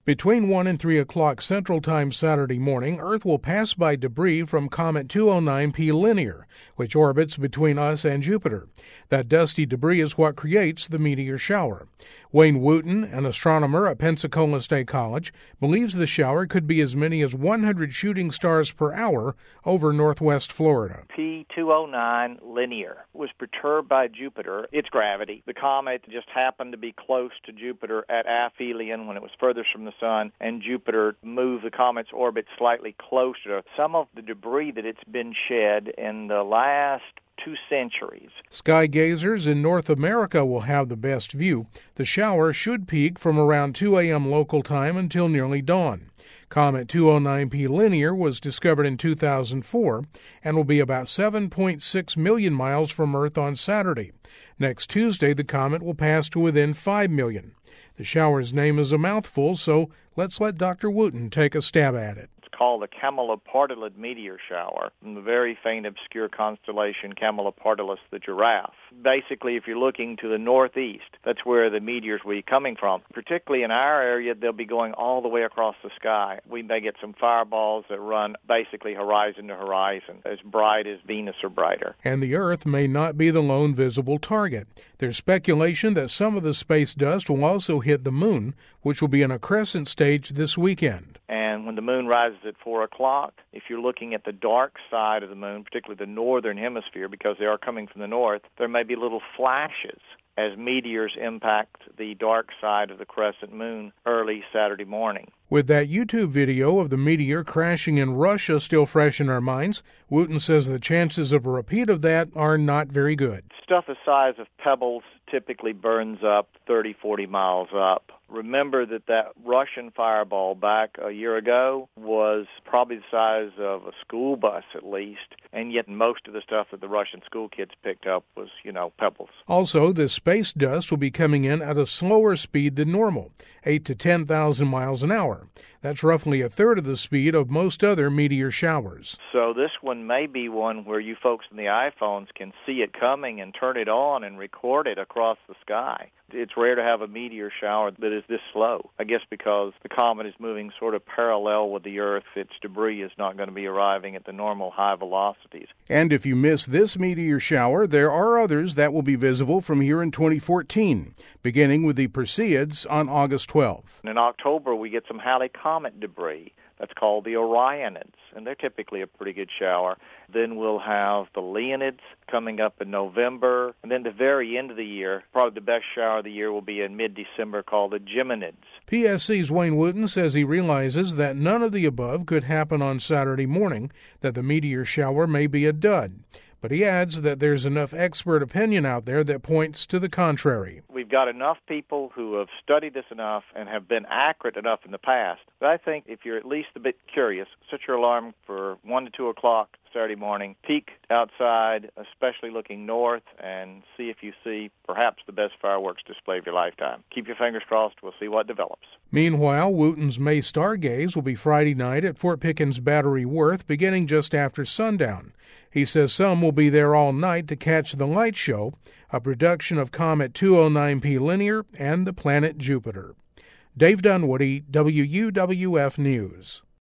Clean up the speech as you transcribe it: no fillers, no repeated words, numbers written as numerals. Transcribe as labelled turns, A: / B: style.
A: Between 1 and 3 o'clock Central Time Saturday morning, Earth will pass by debris from Comet 209P Linear, which orbits between us and Jupiter. That dusty debris is what creates the meteor shower. Wayne Wooten, an astronomer at Pensacola State College, believes the shower could be as many as 100 shooting stars per hour over northwest Florida.
B: P209 Linear was perturbed by Jupiter, its gravity. The comet just happened to be close to Jupiter at aphelion when it was furthest from the sun, and Jupiter moved the comet's orbit slightly closer. Some of the debris that it's been shed in the last 2 centuries.
A: Sky gazers in North America will have the best view. The shower should peak from around 2 a.m. local time until nearly dawn. Comet 209P Linear was discovered in 2004 and will be about 7.6 million miles from Earth on Saturday. Next Tuesday, the comet will pass to within 5 million. The shower's name is a mouthful, so let's let Dr. Wooten take a stab at it.
B: It's called the Camelopardalis meteor shower from the very faint, obscure constellation Camelopardalis, the giraffe. Basically, if you're looking to the northeast, that's where the meteors will be coming from. Particularly in our area, they'll be going all the way across the sky. We may get some fireballs that run basically horizon to horizon, as bright as Venus or brighter.
A: And the Earth may not be the lone visible target. There's speculation that some of the space dust will also hit the moon, which will be in a crescent stage this weekend.
B: And when the moon rises at 4 o'clock, if you're looking at the dark side of the moon, particularly the northern hemisphere, because they are coming from the north, there may be little flashes as meteors impact the dark side of the crescent moon early Saturday morning.
A: With that YouTube video of the meteor crashing in Russia still fresh in our minds, Wooten says the chances of a repeat of that are not very good.
B: Stuff the size of pebbles typically burns up 30, 40 miles up. Remember that Russian fireball back a year ago was probably the size of a school bus at least, and yet most of the stuff that the Russian school kids picked up was, pebbles.
A: Also, the space dust will be coming in at a slower speed than normal, 8 to 10,000 miles an hour. That's roughly a third of the speed of most other meteor showers.
B: So this one may be one where you folks in the iPhones can see it coming and turn it on and record it across the sky. It's rare to have a meteor shower that is this slow. I guess because the comet is moving sort of parallel with the Earth, its debris is not going to be arriving at the normal high velocities.
A: And if you miss this meteor shower, there are others that will be visible from here in 2014, beginning with the Perseids on August 12th.
B: In October, we get some Halley Comet debris. That's called the Orionids, and they're typically a pretty good shower. Then we'll have the Leonids coming up in November, and then the very end of the year, probably the best shower of the year will be in mid-December, called the Geminids.
A: PSC's Wayne Wooten says he realizes that none of the above could happen on Saturday morning, that the meteor shower may be a dud. But he adds that there's enough expert opinion out there that points to the contrary.
B: We've got enough people who have studied this enough and have been accurate enough in the past. But I think if you're at least a bit curious, set your alarm for 1 to 2 o'clock Saturday morning. Peek outside, especially looking north, and see if you see perhaps the best fireworks display of your lifetime. Keep your fingers crossed. We'll see what develops.
A: Meanwhile, Wooten's May Stargaze will be Friday night at Fort Pickens Battery Worth, beginning just after sundown. He says some will be there all night to catch the light show, a production of Comet 209P Linear and the planet Jupiter. Dave Dunwoody, WUWF News.